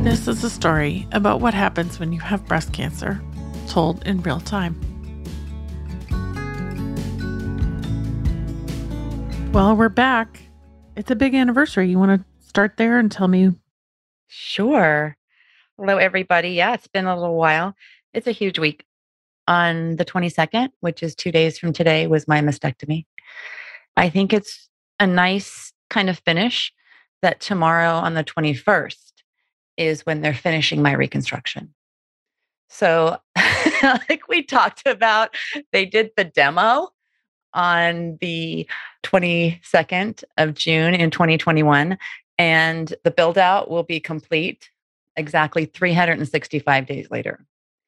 This is a story about what happens when you have breast cancer, told in real time. Well, we're back. It's a big anniversary. You want to start there and tell me? Sure. Hello, everybody. Yeah, it's been a little while. It's a huge week. On the 22nd, which is 2 days from today, was my mastectomy. I think it's a nice kind of finish that tomorrow on the 21st is when they're finishing my reconstruction. So, like we talked about, they did the demo on the 22nd of June in 2021, and the build out will be complete exactly 365 days later.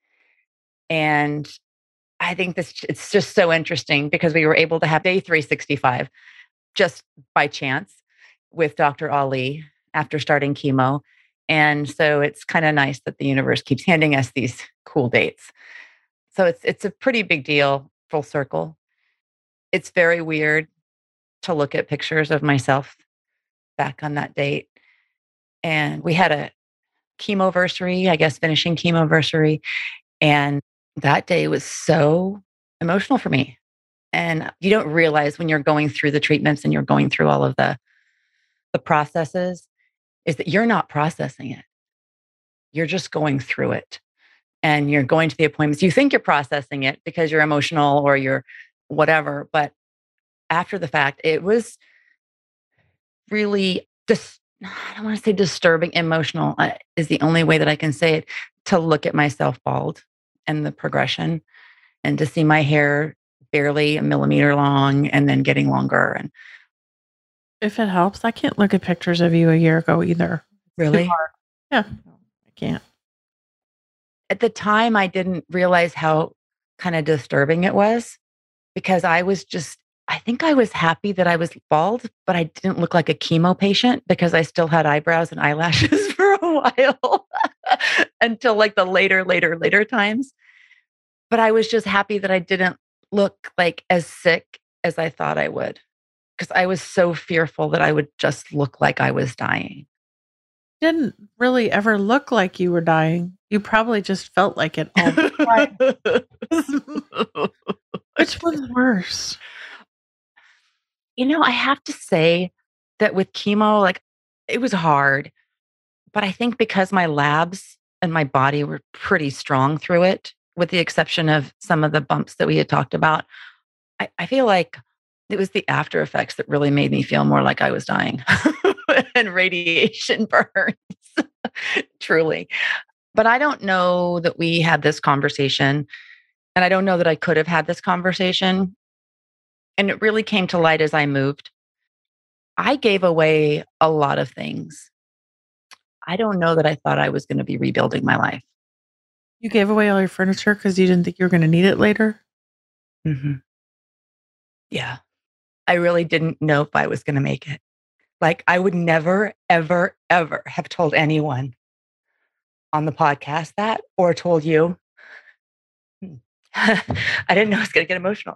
And I think it's just so interesting because we were able to have day 365 just by chance with Dr. Ali after starting chemo. And so it's kind of nice that the universe keeps handing us these cool dates. So it's a pretty big deal, full circle. It's very weird to look at pictures of myself back on that date. And we had a chemoversary, I guess, finishing chemoversary. And that day was so emotional for me. And you don't realize when you're going through the treatments and you're going through all of the processes is that you're not processing it. You're just going through it. And you're going to the appointments. You think you're processing it because you're emotional or you're whatever. But after the fact, it was really I don't want to say disturbing, emotional is the only way that I can say it, to look at myself bald and the progression and to see my hair barely a millimeter long and then getting longer. And If it helps, I can't look at pictures of you a year ago either. really, Yeah, I can't. at the time, I didn't realize how kind of disturbing it was because I think I was happy that I was bald, but I didn't look like a chemo patient because I still had eyebrows and eyelashes for a while until like the later times. But I was just happy that I didn't look like as sick as I thought I would because I was so fearful that I would just look like I was dying. Didn't really ever look like you were dying. You probably just felt like it all the time. Which one's worse? I have to say that with chemo, like it was hard, but I think because my labs and my body were pretty strong through it, with the exception of some of the bumps that we had talked about, I feel like it was the after effects that really made me feel more like I was dying and radiation burns, truly. But I don't know that we had this conversation. And I don't know that I could have had this conversation. And it really came to light as I moved. I gave away a lot of things. I don't know that I thought I was going to be rebuilding my life. You gave away all your furniture because you didn't think you were going to need it later? Hmm. Yeah. I really didn't know if I was going to make it. Like, I would never, ever, ever have told anyone on the podcast that or told you. I didn't know I was going to get emotional.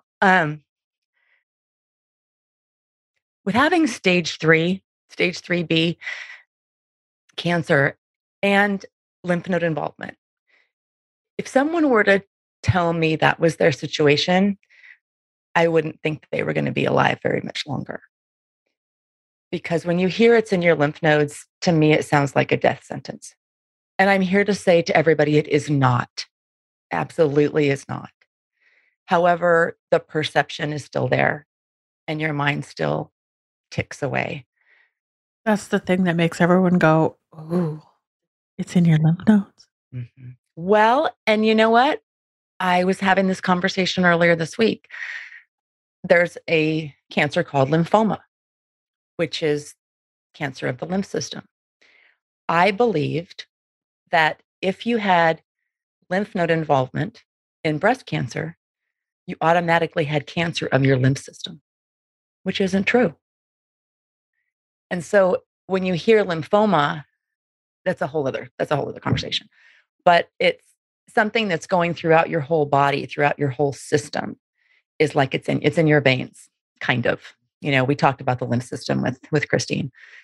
With having stage 3B cancer and lymph node involvement, if someone were to tell me that was their situation, I wouldn't think that they were going to be alive very much longer. Because when you hear it's in your lymph nodes, to me, it sounds like a death sentence. And I'm here to say to everybody, it is not. Absolutely is not. However, the perception is still there and your mind still ticks away. That's the thing that makes everyone go, "Ooh, it's in your lymph nodes." Mm-hmm. Well, and you know what? I was having this conversation earlier this week. There's a cancer called lymphoma, which is cancer of the lymph system. I believed that if you had lymph node involvement in breast cancer, you automatically had cancer of your lymph system, which isn't true. And so when you hear lymphoma, that's a whole other conversation. But it's something that's going throughout your whole body, throughout your whole system, is like it's in your veins, kind of. We talked about the lymph system with Christine.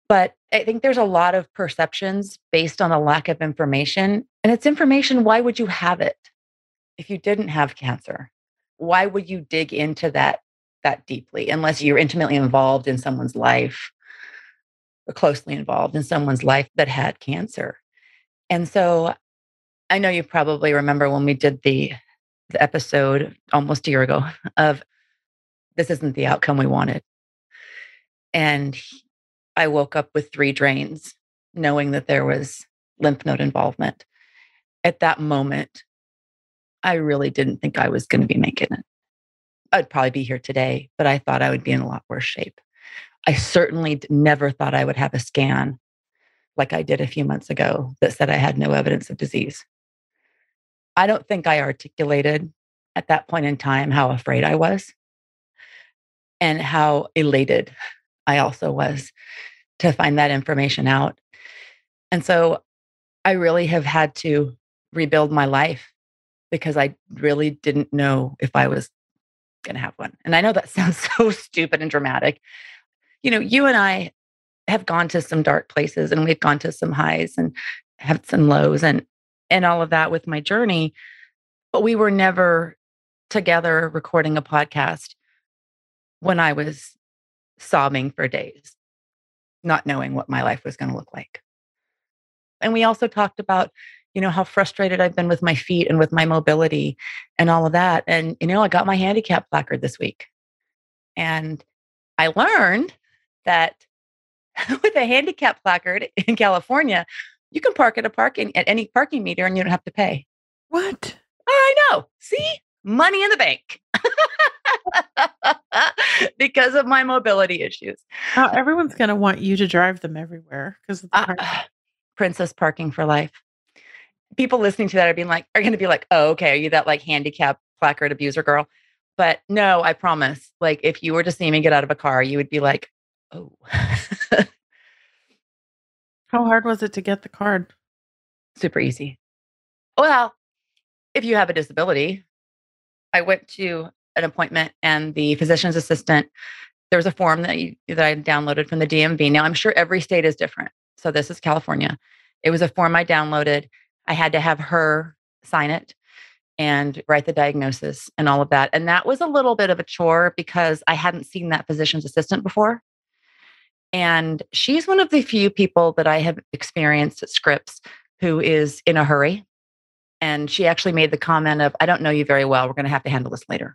But I think there's a lot of perceptions based on a lack of information. And it's information, why would you have it if you didn't have cancer? Why would you dig into that deeply unless you're intimately involved in someone's life or closely involved in someone's life that had cancer? And so I know you probably remember when we did the episode almost a year ago of this isn't the outcome we wanted. And I woke up with 3 drains, knowing that there was lymph node involvement. At that moment, I really didn't think I was going to be making it. I'd probably be here today, but I thought I would be in a lot worse shape. I certainly never thought I would have a scan like I did a few months ago that said I had no evidence of disease. I don't think I articulated at that point in time how afraid I was and how elated I also was to find that information out. And so I really have had to rebuild my life because I really didn't know if I was going to have one. And I know that sounds so stupid and dramatic. You and I have gone to some dark places and we've gone to some highs and had some lows and all of that with my journey, but we were never together recording a podcast when I was sobbing for days, not knowing what my life was going to look like. And we also talked about, how frustrated I've been with my feet and with my mobility and all of that. And, I got my handicap placard this week. And I learned that with a handicap placard in California, you can park at any parking meter and you don't have to pay. What? I know. See? Money in the bank. Because of my mobility issues. Everyone's going to want you to drive them everywhere because of the Princess parking for life. People listening to that are going to be like, oh, okay. Are you that like handicap placard abuser girl? But no, I promise. Like if you were to see me get out of a car, you would be like, oh. How hard was it to get the card? Super easy. Well, if you have a disability, I went to an appointment and the physician's assistant, there was a form that I downloaded from the DMV. Now I'm sure every state is different. So this is California. It was a form I downloaded. I had to have her sign it and write the diagnosis and all of that. And that was a little bit of a chore because I hadn't seen that physician's assistant before. And she's one of the few people that I have experienced at Scripps who is in a hurry. And she actually made the comment of, I don't know you very well. We're going to have to handle this later.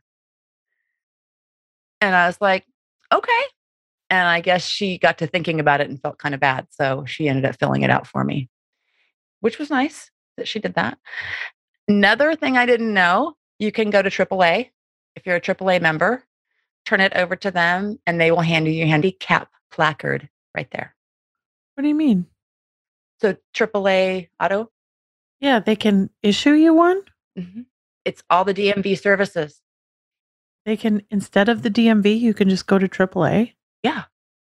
And I was like, okay. And I guess she got to thinking about it and felt kind of bad. So she ended up filling it out for me, which was nice that she did that. Another thing I didn't know, you can go to AAA. If you're a AAA member, turn it over to them and they will hand you your handicap placard right there. What do you mean? So AAA auto? Yeah, they can issue you one? Mm-hmm. It's all the DMV services. They can, instead of the DMV, you can just go to AAA? Yeah.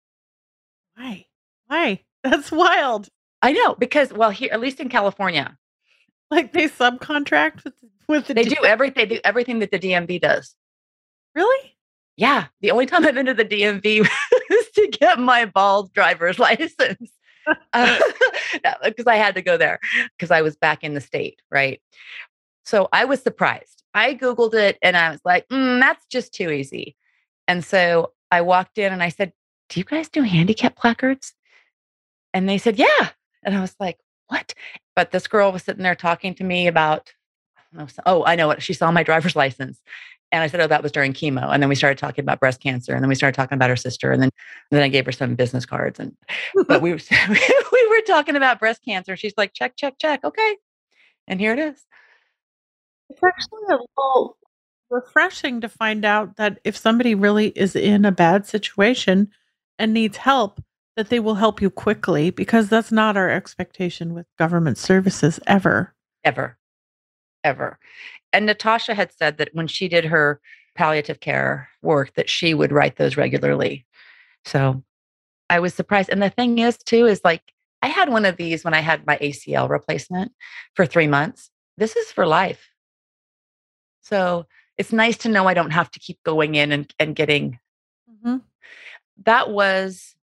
Why? That's wild. I know, because, well, here, at least in California. Like they subcontract with the They do everything that the DMV does. Really? Yeah. The only time I've been to the DMV was to get my bald driver's license. Because I had to go there because I was back in the state, right? So I was surprised. I Googled it and I was like, that's just too easy. And so I walked in and I said, do you guys do handicap placards? And they said, yeah. And I was like, what? But this girl was sitting there talking to me about, I know what, she saw my driver's license. And I said, oh, that was during chemo. And then we started talking about breast cancer. And then we started talking about her sister. And then I gave her some business cards. But we were talking about breast cancer. She's like, check, check, check. Okay. And here it is. It's actually a little refreshing to find out that if somebody really is in a bad situation and needs help, that they will help you quickly, because that's not our expectation with government services ever. Ever. And Natasha had said that when she did her palliative care work, that she would write those regularly. So I was surprised. And the thing is too, is like, I had one of these when I had my ACL replacement for 3 months. This is for life. So it's nice to know I don't have to keep going in and getting. Mm-hmm. That was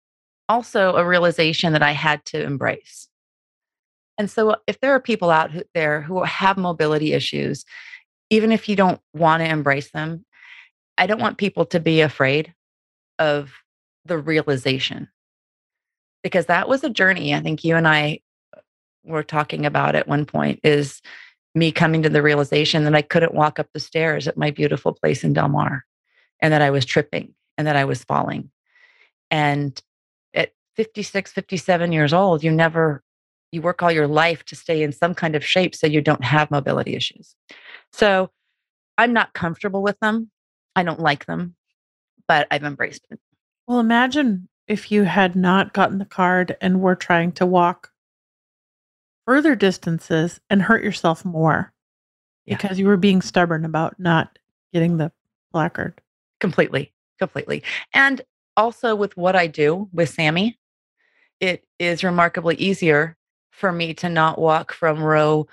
also a realization that I had to embrace. And so, if there are people out there who have mobility issues, even if you don't want to embrace them, I don't want people to be afraid of the realization because that was a journey. I think you and I were talking about at one point is me coming to the realization that I couldn't walk up the stairs at my beautiful place in Del Mar and that I was tripping and that I was falling. And at 56, 57 years old, you work all your life to stay in some kind of shape so you don't have mobility issues. So I'm not comfortable with them. I don't like them, but I've embraced it. Well, imagine if you had not gotten the card and were trying to walk further distances and hurt yourself more Yeah, because you were being stubborn about not getting the placard. completely, completely. And also with what I do with Sammy, it is remarkably easier for me to not walk from row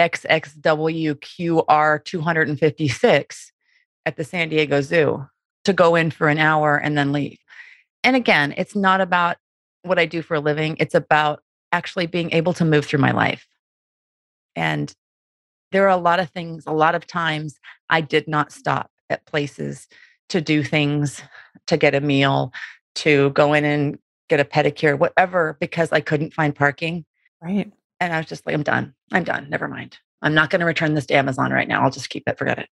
XXWQR 256 at the San Diego Zoo to go in for an hour and then leave. And again, it's not about what I do for a living, it's about actually being able to move through my life. And there are a lot of things, a lot of times I did not stop at places to do things, to get a meal, to go in and get a pedicure, whatever, because I couldn't find parking. Right. And I was just like, I'm done. I'm done. Never mind. I'm not going to return this to Amazon right now. I'll just keep it. Forget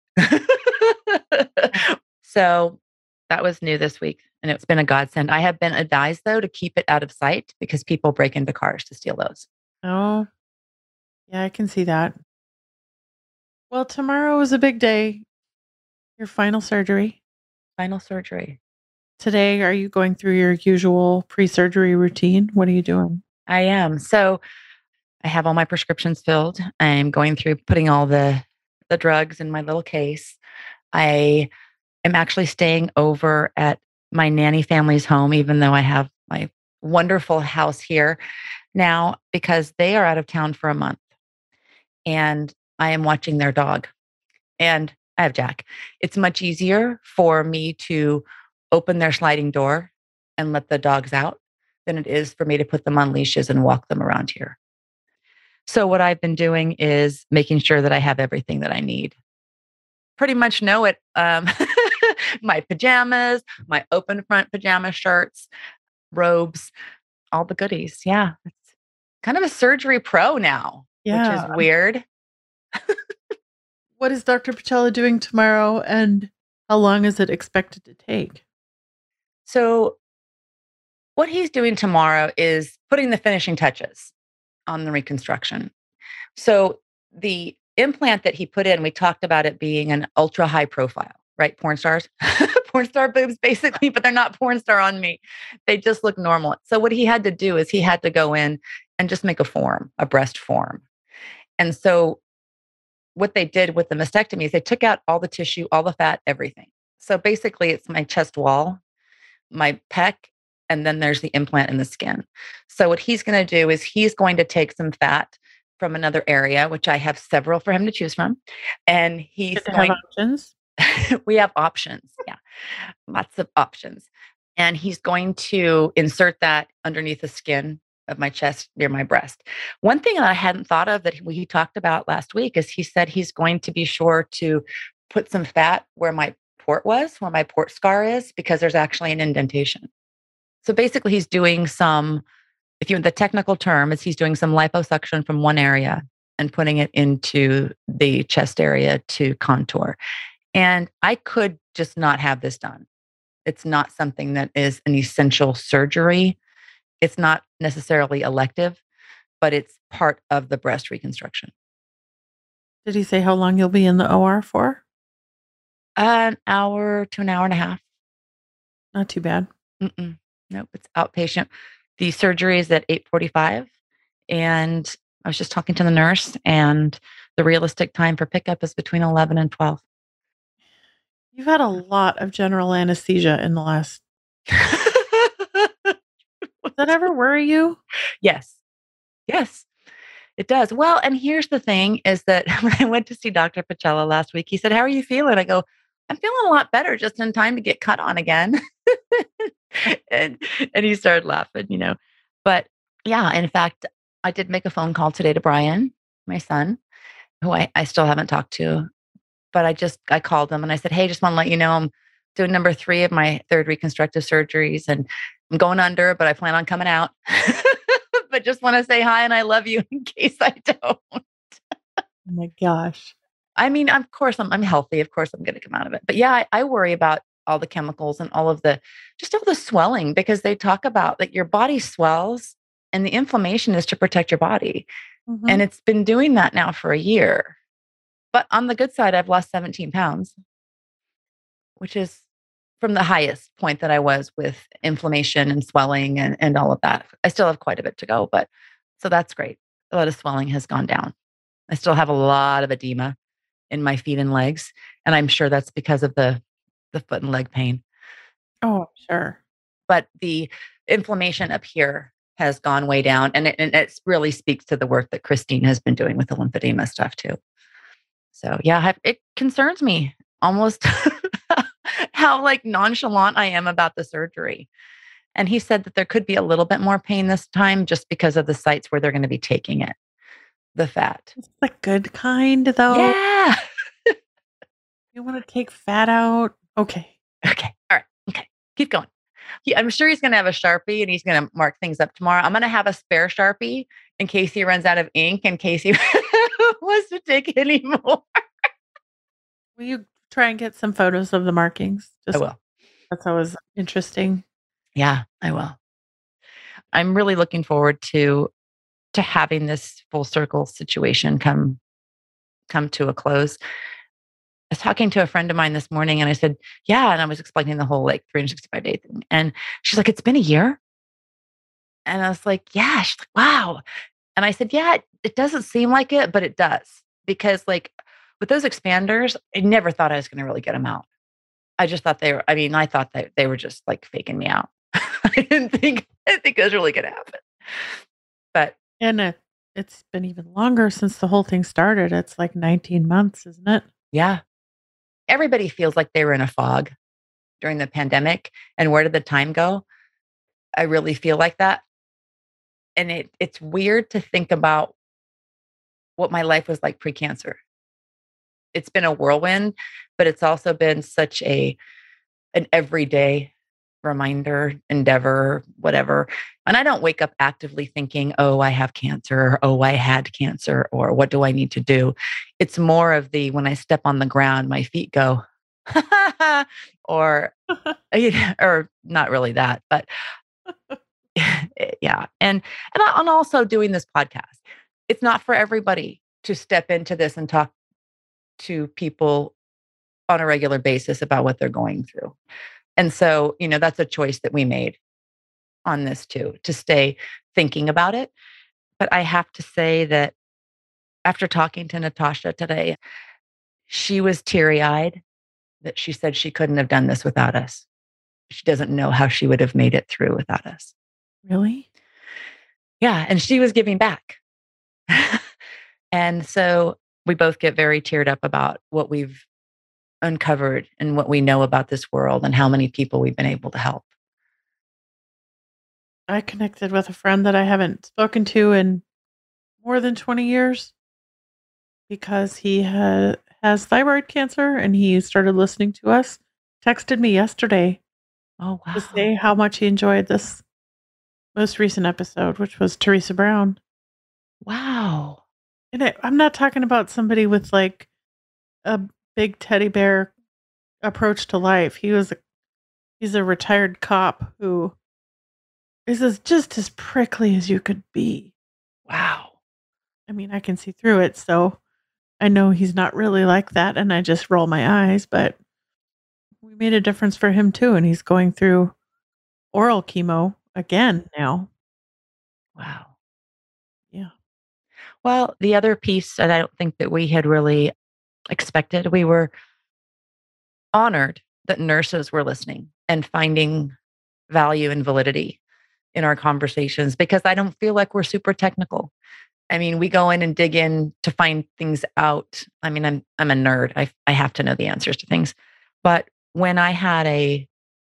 it. So that was new this week. And it's been a godsend. I have been advised, though, to keep it out of sight because people break into cars to steal those. Oh, yeah, I can see that. Well, tomorrow is a big day. Your final surgery. Final surgery. Today, are you going through your usual pre-surgery routine? What are you doing? I am. So I have all my prescriptions filled. I'm going through putting all the drugs in my little case. I am actually staying over at my nanny family's home, even though I have my wonderful house here now because they are out of town for a month and I am watching their dog. And I have Jack. It's much easier for me to open their sliding door and let the dogs out than it is for me to put them on leashes and walk them around here. So, what I've been doing is making sure that I have everything that I need. Pretty much know it. My pajamas, my open front pajama shirts, robes, all the goodies. Yeah. It's kind of a surgery pro now, which is Yeah. weird. What is Dr. Pachella doing tomorrow and how long is it expected to take? So, what he's doing tomorrow is putting the finishing touches on the reconstruction. So, the implant that he put in, we talked about it being an ultra high profile, right? Porn stars, porn star boobs, basically, but they're not porn star on me. They just look normal. So, what he had to do is he had to go in and just make a form, a breast form. And so, what they did with the mastectomy is they took out all the tissue, all the fat, everything. So, basically, it's my chest wall, my pec, and then there's the implant in the skin. So what he's going to do is he's going to take some fat from another area, which I have several for him to choose from, and he's Good to have going. options. We have options, yeah, lots of options, and he's going to insert that underneath the skin of my chest near my breast. One thing that I hadn't thought of that he talked about last week is he said he's going to be sure to put some fat where my port was, where my port scar is, because there's actually an indentation. So basically, he's doing some, if you the technical term is he's doing some liposuction from one area and putting it into the chest area to contour. And I could just not have this done. It's not something that is an essential surgery. It's not necessarily elective, but it's part of the breast reconstruction. Did he say how long you'll be in the OR for? An hour to an hour and a half. Not too bad. Mm-mm. Nope, it's outpatient. The surgery is at 8:45, and I was just talking to the nurse, and the realistic time for pickup is between 11 and 12. You've had a lot of general anesthesia in the last. Does that ever worry you? Yes, yes, it does. Well, and here's the thing is that when I went to see Dr. Pachella last week, he said, "How are you feeling?" I go, "I'm feeling a lot better just in time to get cut on again." and and he started laughing. But yeah, in fact, I did make a phone call today to Brian, my son, who I still haven't talked to, but I called him and I said, "Hey, just want to let you know I'm doing number 3 of my third reconstructive surgeries and I'm going under, but I plan on coming out. But just want to say hi and I love you in case I don't." Oh my gosh. I mean, of course, I'm healthy. Of course, I'm going to come out of it. But yeah, I worry about all the chemicals and just all the swelling because they talk about that your body swells and the inflammation is to protect your body. Mhm. And it's been doing that now for a year. But on the good side, I've lost 17 pounds, which is from the highest point that I was with inflammation and swelling and all of that. I still have quite a bit to go, but so that's great. A lot of swelling has gone down. I still have a lot of edema in my feet and legs, and I'm sure that's because of the foot and leg pain. Oh, sure. But the inflammation up here has gone way down, and it really speaks to the work that Christine has been doing with the lymphedema stuff too. So yeah, it concerns me almost how like nonchalant I am about the surgery. And he said that there could be a little bit more pain this time just because of the sites where they're going to be taking it, the fat. It's the good kind, though. Yeah. You wanna take fat out? Okay. Okay. All right. Okay. Keep going. I'm sure he's going to have a Sharpie and he's going to mark things up tomorrow. I'm going to have a spare Sharpie in case he runs out of ink, in case he wants to take any more. Will you try and get some photos of the markings? I Just will. that's always interesting. Yeah, I will. I'm really looking forward to having this full circle situation come to a close. I was talking to a friend of mine this morning and I said, "Yeah." And I was explaining the whole like 365-day thing. And she's like, "It's been a year." And I was like, "Yeah." She's like, "Wow." And I said, "Yeah, it doesn't seem like it, but it does." Because like with those expanders, I never thought I was going to really get them out. I just thought I thought that they were just like faking me out. I didn't think it was really going to happen. But And it's been even longer since the whole thing started. It's like 19 months, isn't it? yeah, everybody feels like they were in a fog during the pandemic. And where did the time go? I really feel like that. And it's weird to think about what my life was like pre-cancer. It's been a whirlwind, but it's also been such an everyday reminder, endeavor, whatever. And I don't wake up actively thinking, "Oh, I have cancer," or "Oh, I had cancer," or "What do I need to do?" It's more of the when I step on the ground, my feet go, or or not really that, but yeah. And also doing this podcast. It's not for everybody to step into this and talk to people on a regular basis about what they're going through. And so, that's a choice that we made on this too, to stay thinking about it. But I have to say that after talking to Natasha today, she was teary eyed that she said she couldn't have done this without us. She doesn't know how she would have made it through without us. Really? Yeah. And she was giving back. And so we both get very teared up about what we've uncovered and what we know about this world and how many people we've been able to help. I connected with a friend that I haven't spoken to in more than 20 years because he has thyroid cancer and he started listening to us. Texted me yesterday Oh, to wow. say how much he enjoyed this most recent episode, which was Teresa Brown. Wow. And I'm not talking about somebody with like a big teddy bear approach to life. He's a retired cop who is just as prickly as you could be. Wow. I mean, I can see through it, so I know he's not really like that, and I just roll my eyes, but we made a difference for him too, and he's going through oral chemo again now. Wow. Yeah. Well, the other piece that I don't think that we had really expected, we were honored that nurses were listening and finding value and validity in our conversations because I don't feel like we're super technical. I mean, we go in and dig in to find things out. I mean, I'm a nerd. I have to know the answers to things. But when I had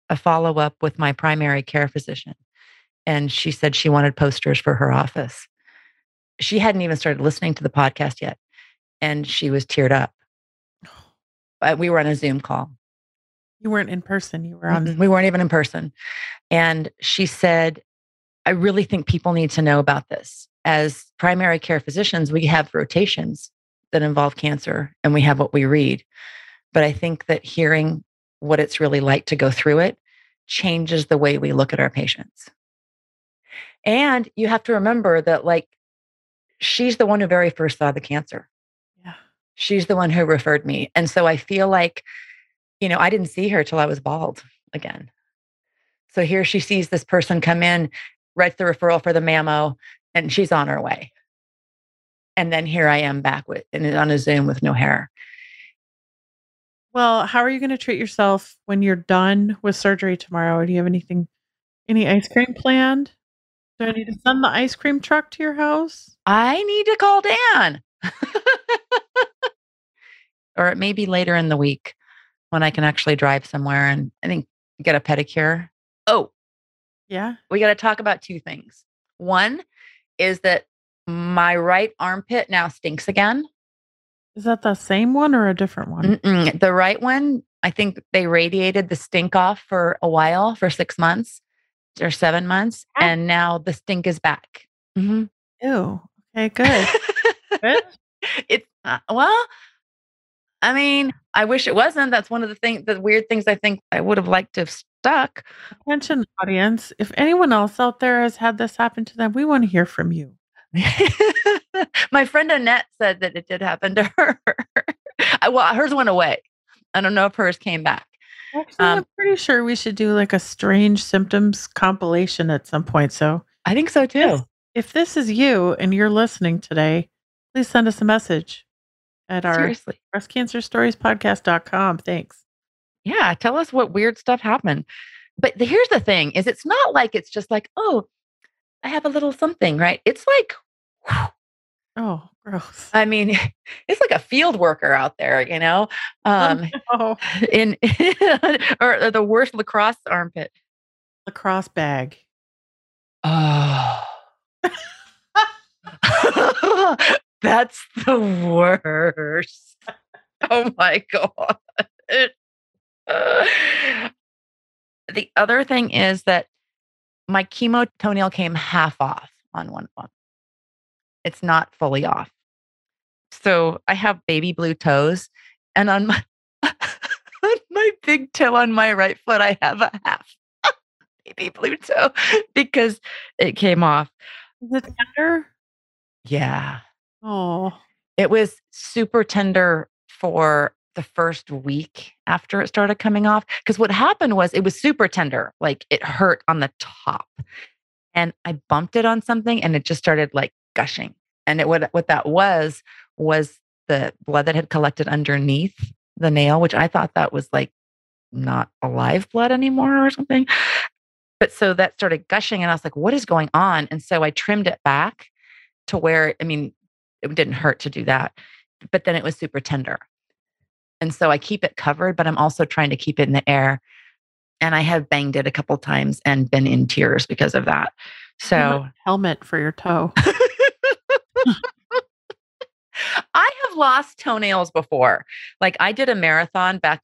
a follow-up with my primary care physician, and she said she wanted posters for her office. She hadn't even started listening to the podcast yet, and she was teared up. We were on a Zoom call. You weren't in person. You were on. We weren't even in person. And she said, I really think people need to know about this. As primary care physicians, we have rotations that involve cancer and we have what we read. But I think that hearing what it's really like to go through it changes the way we look at our patients. And you have to remember that, like, she's the one who very first saw the cancer. Yeah. She's the one who referred me. And so I feel like, I didn't see her till I was bald again. So here she sees this person come in, writes the referral for the mammo, and she's on her way. And then here I am back on a Zoom with no hair. Well, how are you going to treat yourself when you're done with surgery tomorrow? Do you have any ice cream planned? Do I need to send the ice cream truck to your house? I need to call Dan. Or it may be later in the week when I can actually drive somewhere and I think get a pedicure. Oh, yeah. We got to talk about two things. One is that my right armpit now stinks again. Is that the same one or a different one? Mm-mm. The right one, I think they radiated the stink off for a while, for 6 months or 7 months. And now the stink is back. Mm-hmm. Ew. Okay, good. Good? Well, I mean, I wish it wasn't. That's one of the weird things I think I would have liked to have stuck. Attention, audience. If anyone else out there has had this happen to them, we want to hear from you. My friend Annette said that it did happen to her. Well, hers went away. I don't know if hers came back. Actually, I'm pretty sure we should do like a strange symptoms compilation at some point. So I think so too. If this is you and you're listening today, please send us a message at our breastcancerstoriespodcast.com. Thanks. Yeah. Tell us what weird stuff happened. But here's the thing is it's not like it's just like, oh, I have a little something, right? It's like, whew. Oh, gross. I mean, it's like a field worker out there, no. in or the worst lacrosse armpit. Lacrosse bag. Oh. That's the worst. Oh my God. The other thing is that my chemo toenail came half off on one of them. It's not fully off. So I have baby blue toes, and on my on my big toe on my right foot, I have a half baby blue toe because it came off. Is it tender? Yeah. Oh. It was super tender for the first week after it started coming off. Because what happened was it was super tender. Like it hurt on the top. And I bumped it on something and it just started like gushing. And what that was the blood that had collected underneath the nail, which I thought that was like not alive blood anymore or something. But so that started gushing and I was like, what is going on? And so I trimmed it back to where, I mean, it didn't hurt to do that, but then it was super tender. And so I keep it covered, but I'm also trying to keep it in the air. And I have banged it a couple times and been in tears because of that. So helmet for your toe. I have lost toenails before. Like I did a marathon back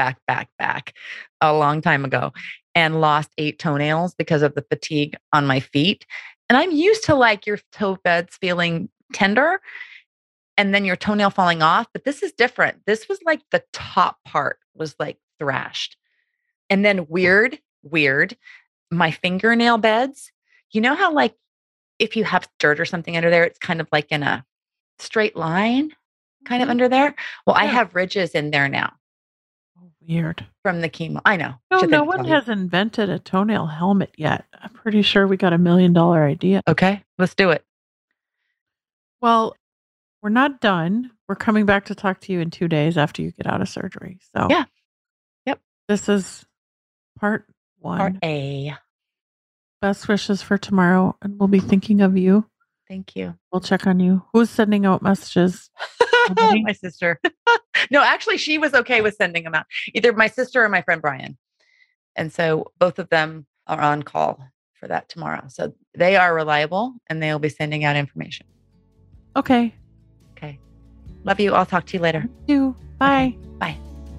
a long time ago and lost 8 toenails because of the fatigue on my feet. And I'm used to like your toe beds feeling tender and then your toenail falling off. But this is different. This was like the top part was like thrashed. And then weird, my fingernail beds, you know how like if you have dirt or something under there, it's kind of like in a straight line kind of under there. Well, yeah. I have ridges in there now. Weird. From the chemo. I know. No one has invented a toenail helmet yet. I'm pretty sure we got $1 million idea. Okay, let's do it. Well, we're not done. We're coming back to talk to you in 2 days after you get out of surgery. So yeah. Yep. This is part 1. Part A. Best wishes for tomorrow, and we'll be thinking of you. Thank you. We'll check on you. Who's sending out messages? My sister. No, actually, she was okay with sending them out. Either my sister or my friend Brian. And so both of them are on call for that tomorrow. So they are reliable and they'll be sending out information. Okay. Okay. Love you. I'll talk to you later. You. Bye. Okay. Bye.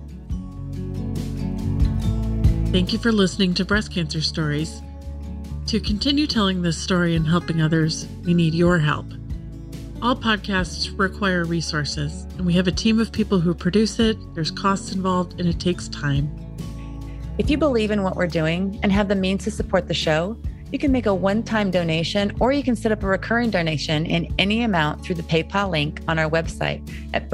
Thank you for listening to Breast Cancer Stories. To continue telling this story and helping others, we need your help. All podcasts require resources, and we have a team of people who produce it. There's costs involved, and it takes time. If you believe in what we're doing and have the means to support the show, you can make a one-time donation, or you can set up a recurring donation in any amount through the PayPal link on our website at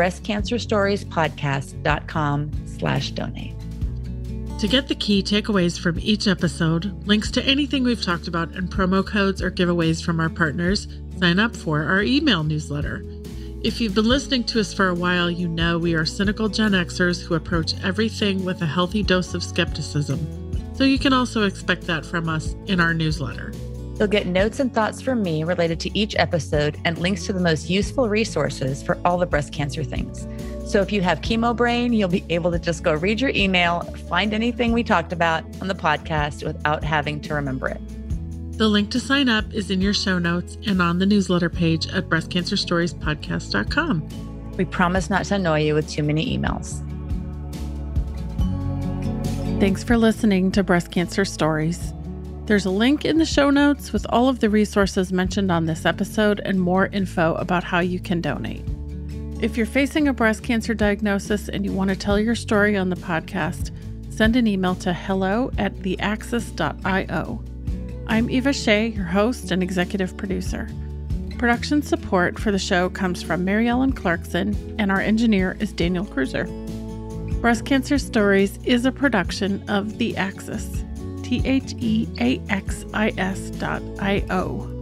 breastcancerstoriespodcast.com/donate. To get the key takeaways from each episode, links to anything we've talked about, and promo codes or giveaways from our partners, sign up for our email newsletter. If you've been listening to us for a while, you know we are cynical Gen Xers who approach everything with a healthy dose of skepticism. So you can also expect that from us in our newsletter. You'll get notes and thoughts from me related to each episode and links to the most useful resources for all the breast cancer things. So if you have chemo brain, you'll be able to just go read your email, find anything we talked about on the podcast without having to remember it. The link to sign up is in your show notes and on the newsletter page at breastcancerstoriespodcast.com. We promise not to annoy you with too many emails. Thanks for listening to Breast Cancer Stories. There's a link in the show notes with all of the resources mentioned on this episode and more info about how you can donate. If you're facing a breast cancer diagnosis and you want to tell your story on the podcast, send an email to hello@theaxis.io. I'm Eva Shea, your host and executive producer. Production support for the show comes from Mary Ellen Clarkson, and our engineer is Daniel Cruiser. Breast Cancer Stories is a production of The Axis, TheAxis.io.